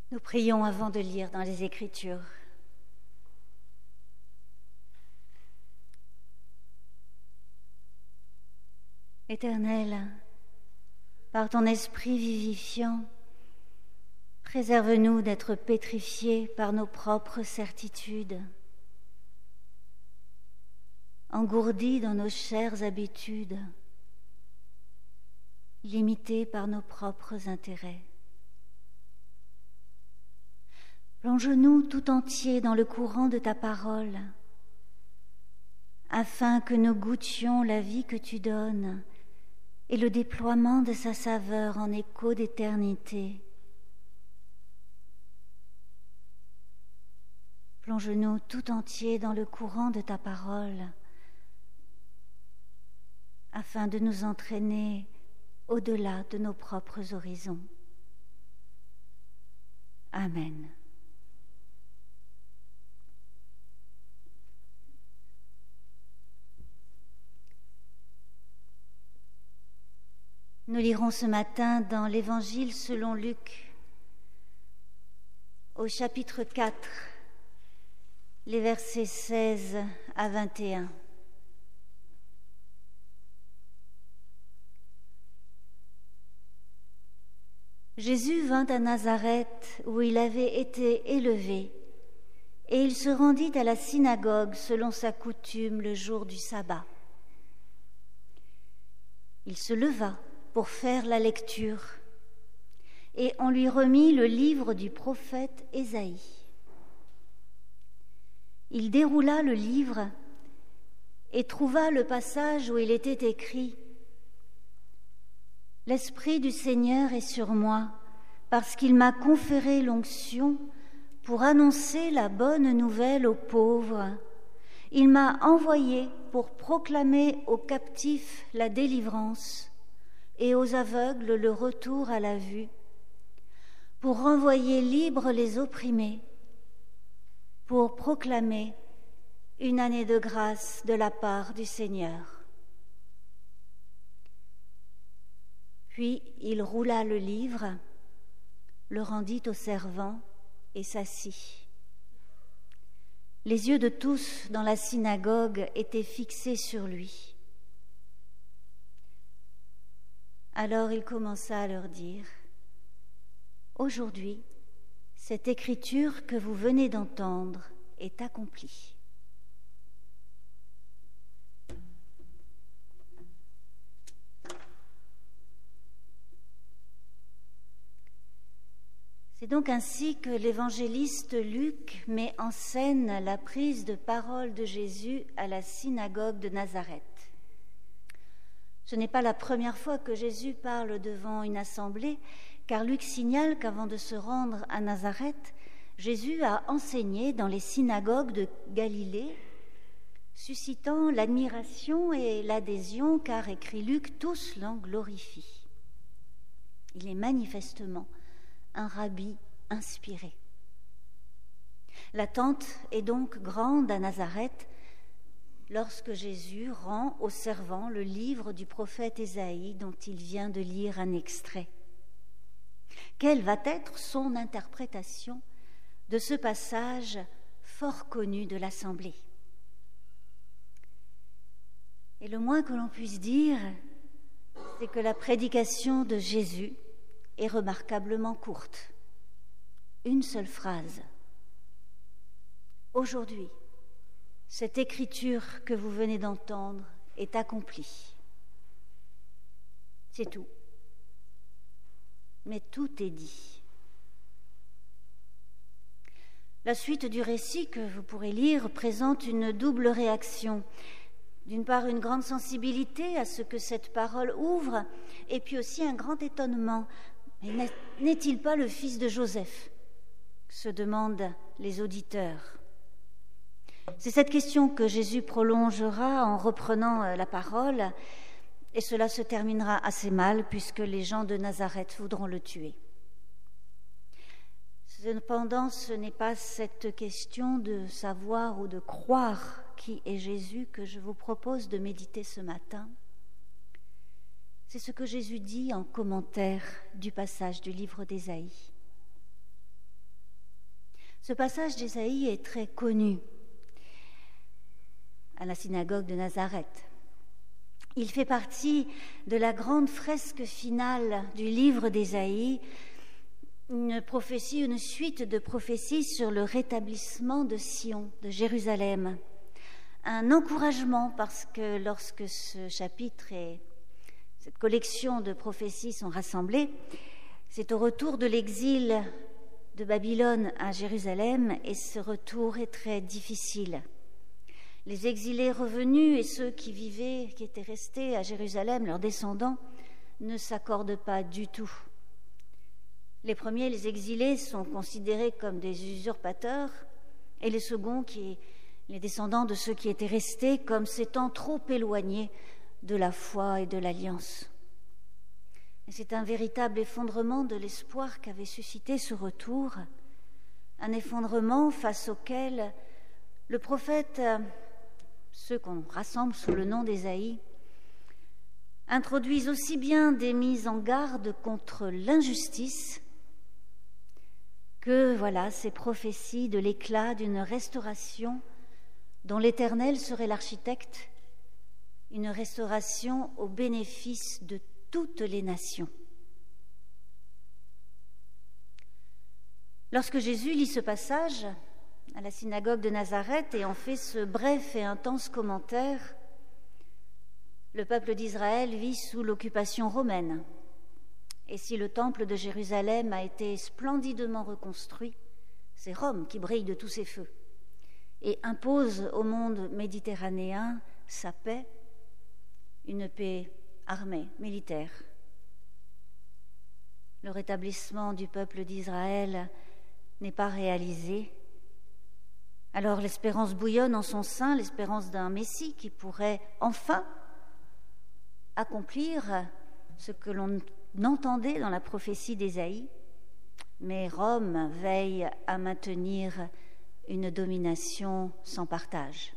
Nous prions avant de lire dans les Écritures. Éternel, par ton esprit vivifiant, préserve-nous d'être pétrifiés par nos propres certitudes, engourdis dans nos chères habitudes, limités par nos propres intérêts. Plonge-nous tout entiers dans le courant de ta parole, afin que nous goûtions la vie que tu donnes et le déploiement de sa saveur en écho d'éternité. Plonge-nous tout entiers dans le courant de ta parole, afin de nous entraîner au-delà de nos propres horizons. Amen. Nous lirons ce matin dans l'Évangile selon Luc, au chapitre 4, les versets 16 à 21. Jésus vint à Nazareth, où il avait été élevé, et il se rendit à la synagogue selon sa coutume le jour du sabbat. Il se leva pour faire la lecture, et on lui remit le livre du prophète Ésaïe. Il déroula le livre et trouva le passage où il était écrit « L'Esprit du Seigneur est sur moi, parce qu'il m'a conféré l'onction pour annoncer la bonne nouvelle aux pauvres. Il m'a envoyé pour proclamer aux captifs la délivrance et aux aveugles le retour à la vue, pour renvoyer libres les opprimés, pour proclamer une année de grâce de la part du Seigneur. » Puis il roula le livre, le rendit au servant et s'assit. Les yeux de tous dans la synagogue étaient fixés sur lui. Alors il commença à leur dire « Aujourd'hui, cette écriture que vous venez d'entendre est accomplie. » C'est donc ainsi que l'évangéliste Luc met en scène la prise de parole de Jésus à la synagogue de Nazareth. Ce n'est pas la première fois que Jésus parle devant une assemblée, car Luc signale qu'avant de se rendre à Nazareth, Jésus a enseigné dans les synagogues de Galilée, suscitant l'admiration et l'adhésion, car, écrit Luc, tous l'en glorifient. Il est manifestement un rabbi inspiré. L'attente est donc grande à Nazareth lorsque Jésus rend au servant le livre du prophète Ésaïe dont il vient de lire un extrait. Quelle va être son interprétation de ce passage fort connu de l'Assemblée? Et le moins que l'on puisse dire, c'est que la prédication de Jésus est remarquablement courte. Une seule phrase. Aujourd'hui, cette écriture que vous venez d'entendre est accomplie. C'est tout. Mais tout est dit. La suite du récit que vous pourrez lire présente une double réaction. D'une part, une grande sensibilité à ce que cette parole ouvre, et puis aussi un grand étonnement. Mais n'est-il pas le fils de Joseph ? Se demandent les auditeurs. C'est cette question que Jésus prolongera en reprenant la parole, et cela se terminera assez mal puisque les gens de Nazareth voudront le tuer. Cependant, ce n'est pas cette question de savoir ou de croire qui est Jésus que je vous propose de méditer ce matin. C'est ce que Jésus dit en commentaire du passage du livre d'Ésaïe. Ce passage d'Ésaïe est très connu à la synagogue de Nazareth. Il fait partie de la grande fresque finale du livre d'Ésaïe, une prophétie, une suite de prophéties sur le rétablissement de Sion, de Jérusalem. Un encouragement parce que lorsque ce chapitre et cette collection de prophéties sont rassemblées, c'est au retour de l'exil de Babylone à Jérusalem et ce retour est très difficile. Les exilés revenus et ceux qui vivaient, qui étaient restés à Jérusalem, leurs descendants, ne s'accordent pas du tout. Les premiers, les exilés, sont considérés comme des usurpateurs et les seconds, les descendants de ceux qui étaient restés, comme s'étant trop éloignés de la foi et de l'alliance. Et c'est un véritable effondrement de l'espoir qu'avait suscité ce retour, un effondrement face auquel le prophète, ceux qu'on rassemble sous le nom d'Ésaïe, introduisent aussi bien des mises en garde contre l'injustice que ces prophéties de l'éclat d'une restauration dont l'Éternel serait l'architecte, une restauration au bénéfice de toutes les nations. Lorsque Jésus lit ce passage à la synagogue de Nazareth et en fait ce bref et intense commentaire, le peuple d'Israël vit sous l'occupation romaine. Et si le temple de Jérusalem a été splendidement reconstruit, c'est Rome qui brille de tous ses feux et impose au monde méditerranéen sa paix, une paix armée, militaire. Le rétablissement du peuple d'Israël n'est pas réalisé. Alors l'espérance bouillonne en son sein, l'espérance d'un Messie qui pourrait enfin accomplir ce que l'on entendait dans la prophétie d'Ésaïe. Mais Rome veille à maintenir une domination sans partage.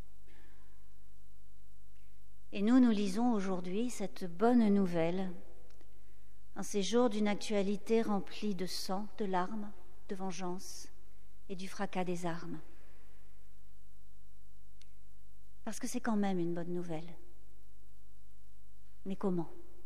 Et nous lisons aujourd'hui cette bonne nouvelle en ces jours d'une actualité remplie de sang, de larmes, de vengeance et du fracas des armes. Parce que c'est quand même une bonne nouvelle. Mais comment ?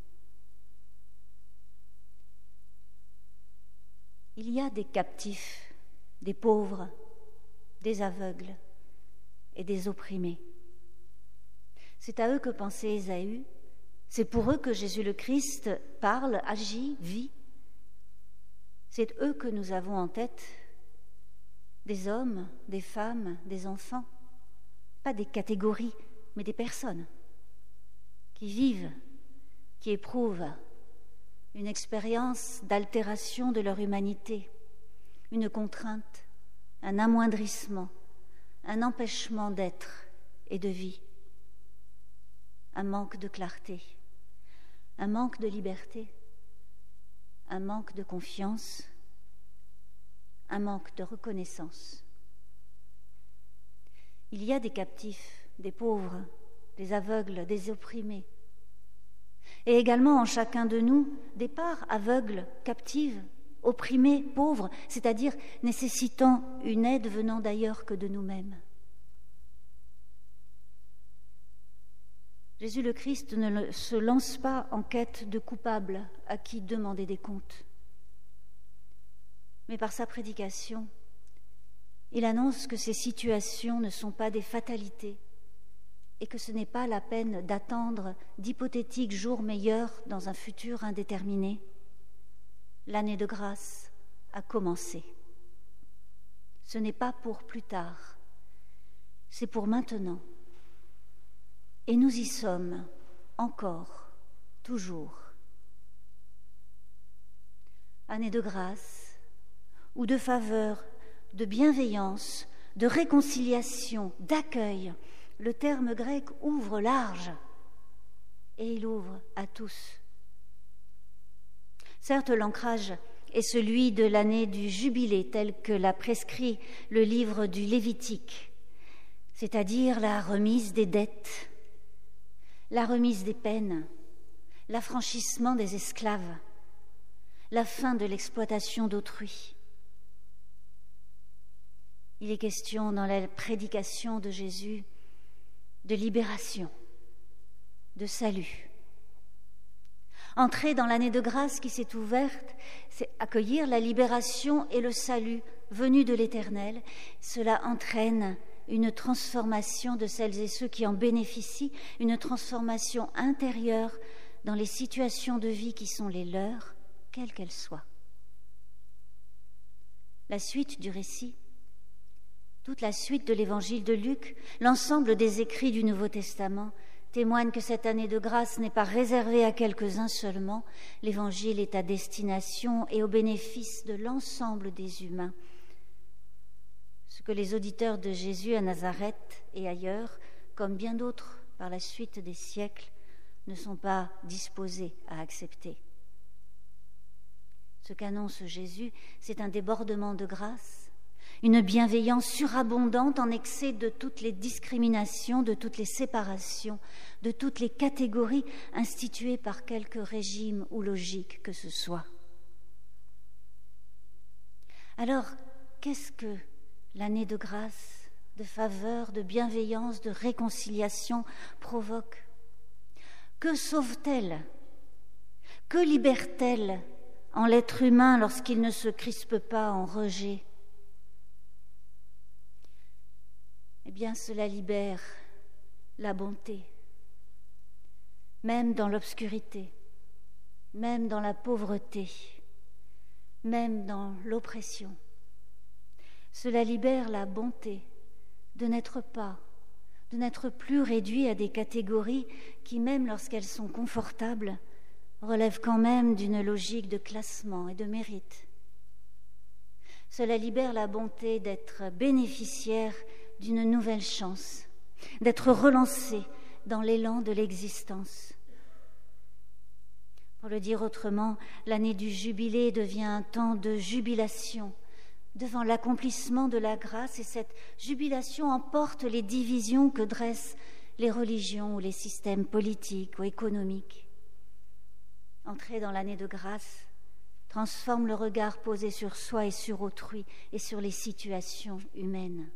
Il y a des captifs, des pauvres, des aveugles et des opprimés. C'est à eux que pensait Ésaü, c'est pour eux que Jésus le Christ parle, agit, vit. C'est eux que nous avons en tête, des hommes, des femmes, des enfants, pas des catégories, mais des personnes qui vivent, qui éprouvent une expérience d'altération de leur humanité, une contrainte, un amoindrissement, un empêchement d'être et de vie, un manque de clarté, un manque de liberté, un manque de confiance, un manque de reconnaissance. Il y a des captifs, des pauvres, des aveugles, des opprimés, et également en chacun de nous des parts aveugles, captives, opprimées, pauvres, c'est-à-dire nécessitant une aide venant d'ailleurs que de nous-mêmes. Jésus le Christ ne se lance pas en quête de coupables à qui demander des comptes. Mais par sa prédication, il annonce que ces situations ne sont pas des fatalités et que ce n'est pas la peine d'attendre d'hypothétiques jours meilleurs dans un futur indéterminé. L'année de grâce a commencé. Ce n'est pas pour plus tard, c'est pour maintenant. Et nous y sommes encore, toujours. Année de grâce ou de faveur, de bienveillance, de réconciliation, d'accueil. Le terme grec ouvre large et il ouvre à tous. Certes, l'ancrage est celui de l'année du jubilé tel que l'a prescrit le livre du Lévitique, c'est-à-dire la remise des dettes, la remise des peines, l'affranchissement des esclaves, la fin de l'exploitation d'autrui. Il est question dans la prédication de Jésus de libération, de salut. Entrer dans l'année de grâce qui s'est ouverte, c'est accueillir la libération et le salut venus de l'Éternel. Cela entraîne une transformation de celles et ceux qui en bénéficient, une transformation intérieure dans les situations de vie qui sont les leurs, quelles qu'elles soient. La suite du récit, toute la suite de l'évangile de Luc, l'ensemble des écrits du Nouveau Testament témoignent que cette année de grâce n'est pas réservée à quelques-uns seulement. L'évangile est à destination et au bénéfice de l'ensemble des humains. Ce que les auditeurs de Jésus à Nazareth et ailleurs, comme bien d'autres par la suite des siècles, ne sont pas disposés à accepter. Ce qu'annonce Jésus, c'est un débordement de grâce, une bienveillance surabondante en excès de toutes les discriminations, de toutes les séparations, de toutes les catégories instituées par quelque régime ou logique que ce soit. Alors, qu'est-ce que l'année de grâce, de faveur, de bienveillance, de réconciliation provoque? Que sauve-t-elle? Que libère-t-elle en l'être humain lorsqu'il ne se crispe pas en rejet? Eh bien, cela libère la bonté, même dans l'obscurité, même dans la pauvreté, même dans l'oppression. Cela libère la bonté de n'être plus réduit à des catégories qui, même lorsqu'elles sont confortables, relèvent quand même d'une logique de classement et de mérite. Cela libère la bonté d'être bénéficiaire d'une nouvelle chance, d'être relancé dans l'élan de l'existence. Pour le dire autrement, l'année du jubilé devient un temps de jubilation devant l'accomplissement de la grâce, et cette jubilation emporte les divisions que dressent les religions ou les systèmes politiques ou économiques. Entrer dans l'année de grâce transforme le regard posé sur soi et sur autrui et sur les situations humaines.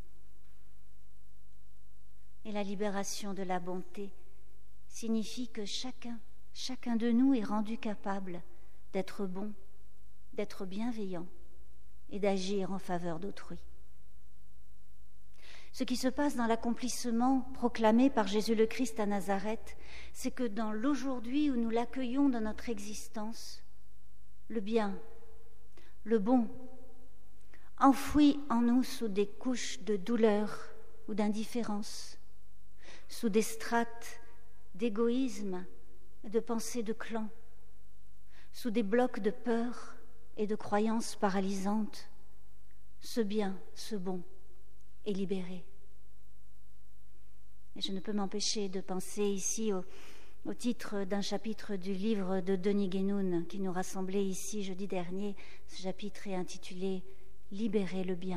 Et la libération de la bonté signifie que chacun de nous est rendu capable d'être bon, d'être bienveillant et d'agir en faveur d'autrui. Ce qui se passe dans l'accomplissement proclamé par Jésus le Christ à Nazareth, c'est que dans l'aujourd'hui où nous l'accueillons dans notre existence, le bien, le bon, enfoui en nous sous des couches de douleur ou d'indifférence, sous des strates d'égoïsme et de pensée de clan, sous des blocs de peur et de croyances paralysantes, ce bien, ce bon est libéré. Et je ne peux m'empêcher de penser ici au titre d'un chapitre du livre de Denis Guénoun qui nous rassemblait ici jeudi dernier. Ce chapitre est intitulé « Libérer le bien ».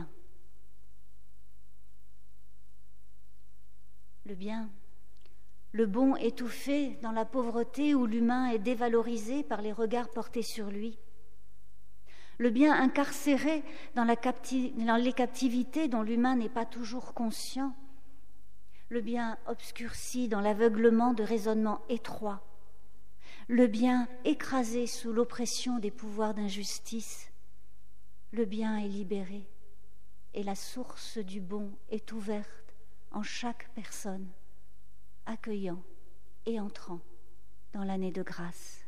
Le bien, le bon étouffé dans la pauvreté où l'humain est dévalorisé par les regards portés sur lui. Le bien incarcéré dans les captivités dont l'humain n'est pas toujours conscient. Le bien obscurci dans l'aveuglement de raisonnements étroits. Le bien écrasé sous l'oppression des pouvoirs d'injustice. Le bien est libéré et la source du bon est ouverte en chaque personne, accueillant et entrant dans l'année de grâce.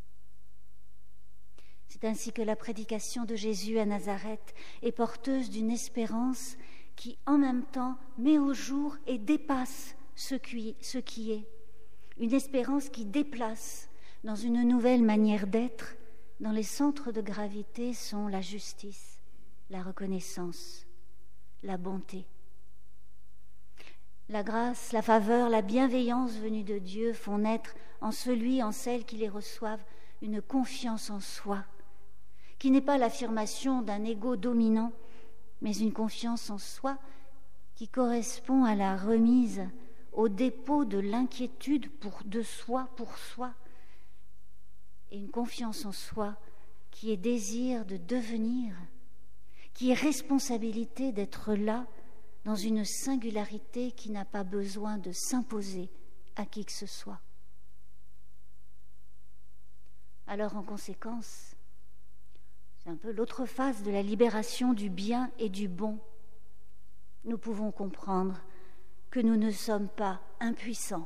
C'est ainsi que la prédication de Jésus à Nazareth est porteuse d'une espérance qui, en même temps, met au jour et dépasse ce qui est. Une espérance qui déplace dans une nouvelle manière d'être, dont les centres de gravité sont la justice, la reconnaissance, la bonté. La grâce, la faveur, la bienveillance venue de Dieu font naître en celui, en celle qui les reçoivent, une confiance en soi, qui n'est pas l'affirmation d'un ego dominant, mais une confiance en soi qui correspond à la remise, au dépôt de l'inquiétude de soi pour soi, et une confiance en soi qui est désir de devenir, qui est responsabilité d'être là dans une singularité qui n'a pas besoin de s'imposer à qui que ce soit. Alors en conséquence, c'est un peu l'autre face de la libération du bien et du bon. Nous pouvons comprendre que nous ne sommes pas impuissants.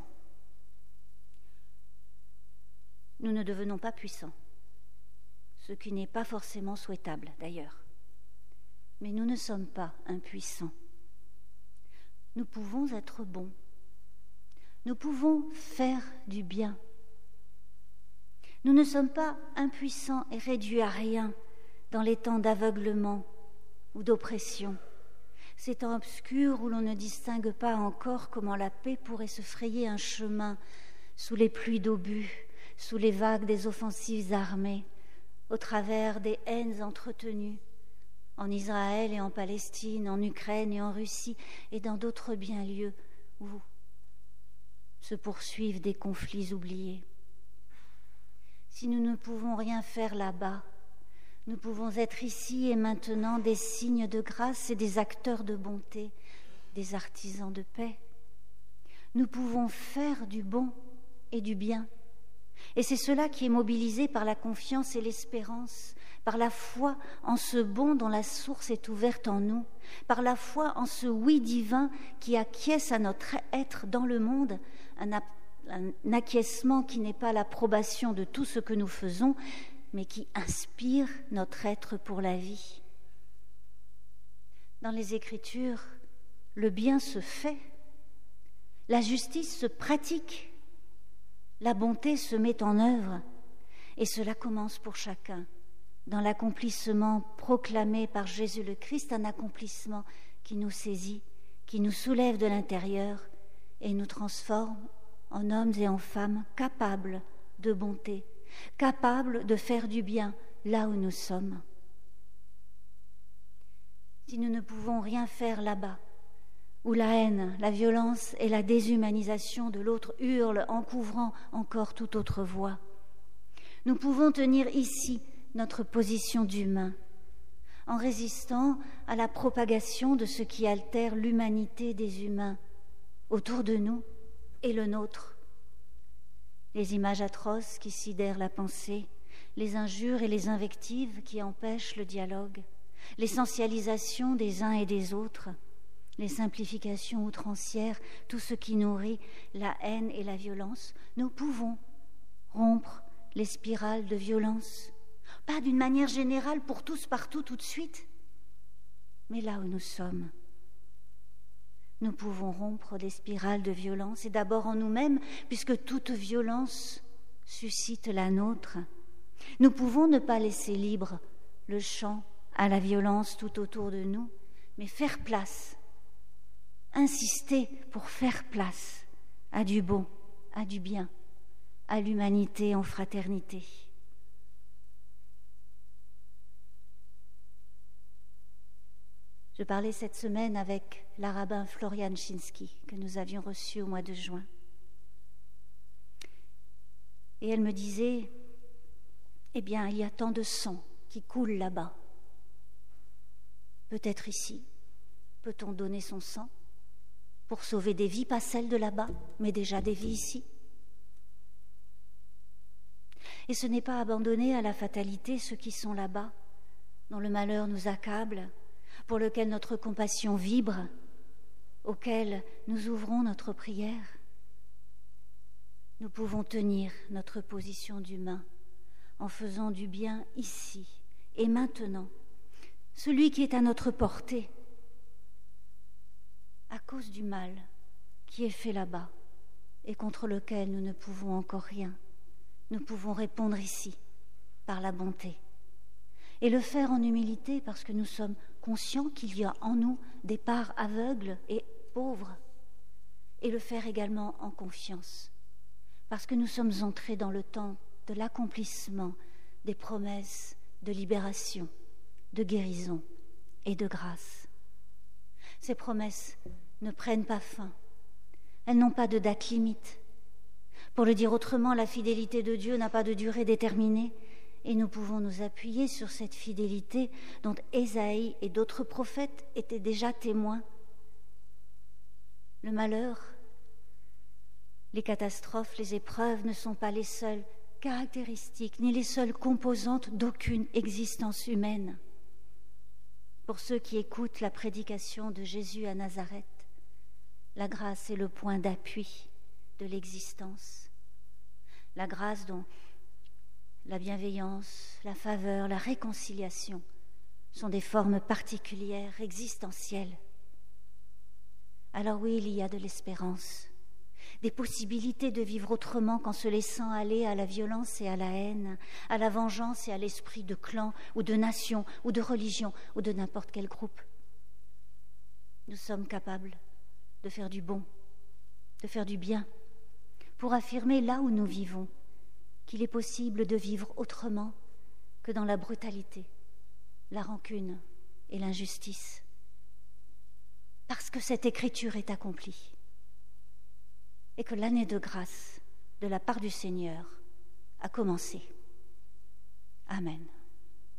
Nous ne devenons pas puissants, ce qui n'est pas forcément souhaitable d'ailleurs. Mais nous ne sommes pas impuissants. Nous pouvons être bons. Nous pouvons faire du bien. Nous ne sommes pas impuissants et réduits à rien dans les temps d'aveuglement ou d'oppression, ces temps obscurs où l'on ne distingue pas encore comment la paix pourrait se frayer un chemin sous les pluies d'obus, sous les vagues des offensives armées, au travers des haines entretenues, en Israël et en Palestine, en Ukraine et en Russie, et dans d'autres bien lieux où se poursuivent des conflits oubliés. Si nous ne pouvons rien faire là-bas, nous pouvons être ici et maintenant des signes de grâce et des acteurs de bonté, des artisans de paix. Nous pouvons faire du bon et du bien. Et c'est cela qui est mobilisé par la confiance et l'espérance, par la foi en ce bon dont la source est ouverte en nous, par la foi en ce oui divin qui acquiesce à notre être dans le monde, un acquiescement qui n'est pas l'approbation de tout ce que nous faisons, mais qui inspire notre être pour la vie. Dans les Écritures, le bien se fait, la justice se pratique, la bonté se met en œuvre, et cela commence pour chacun dans l'accomplissement proclamé par Jésus le Christ, un accomplissement qui nous saisit, qui nous soulève de l'intérieur et nous transforme en hommes et en femmes capables de bonté, capables de faire du bien là où nous sommes. Si nous ne pouvons rien faire là-bas, où la haine, la violence et la déshumanisation de l'autre hurlent en couvrant encore toute autre voix, nous pouvons tenir ici notre position d'humain, en résistant à la propagation de ce qui altère l'humanité des humains autour de nous et le nôtre. Les images atroces qui sidèrent la pensée, les injures et les invectives qui empêchent le dialogue, l'essentialisation des uns et des autres, les simplifications outrancières, tout ce qui nourrit la haine et la violence, nous pouvons rompre les spirales de violence, pas d'une manière générale pour tous partout tout de suite, mais là où nous sommes. Nous pouvons rompre des spirales de violence, et d'abord en nous-mêmes, puisque toute violence suscite la nôtre. Nous pouvons ne pas laisser libre le champ à la violence tout autour de nous, mais faire place, insister pour faire place à du bon, à du bien, à l'humanité en fraternité. Je parlais cette semaine avec la rabbin Florian Chinsky, que nous avions reçu au mois de juin. Et elle me disait, eh bien, il y a tant de sang qui coule là-bas. Peut-être ici, peut-on donner son sang pour sauver des vies, pas celles de là-bas, mais déjà des vies ici. Et ce n'est pas abandonner à la fatalité ceux qui sont là-bas, dont le malheur nous accable, pour lequel notre compassion vibre, auquel nous ouvrons notre prière. Nous pouvons tenir notre position d'humain en faisant du bien ici et maintenant, celui qui est à notre portée, à cause du mal qui est fait là-bas et contre lequel nous ne pouvons encore rien. Nous pouvons répondre ici par la bonté et le faire en humilité parce que nous sommes conscients qu'il y a en nous des parts aveugles et pauvres, et le faire également en confiance parce que nous sommes entrés dans le temps de l'accomplissement des promesses de libération, de guérison et de grâce. Ces promesses ne prennent pas fin, elles n'ont pas de date limite. Pour le dire autrement, la fidélité de Dieu n'a pas de durée déterminée et nous pouvons nous appuyer sur cette fidélité dont Ésaïe et d'autres prophètes étaient déjà témoins. Le malheur, les catastrophes, les épreuves ne sont pas les seules caractéristiques ni les seules composantes d'aucune existence humaine. Pour ceux qui écoutent la prédication de Jésus à Nazareth, la grâce est le point d'appui de l'existence. La grâce dont la bienveillance, la faveur, la réconciliation sont des formes particulières, existentielles. Alors oui, il y a de l'espérance, des possibilités de vivre autrement qu'en se laissant aller à la violence et à la haine, à la vengeance et à l'esprit de clan ou de nation ou de religion ou de n'importe quel groupe. Nous sommes capables de faire du bon, de faire du bien, pour affirmer là où nous vivons qu'il est possible de vivre autrement que dans la brutalité, la rancune et l'injustice. Parce que cette écriture est accomplie et que l'année de grâce de la part du Seigneur a commencé. Amen.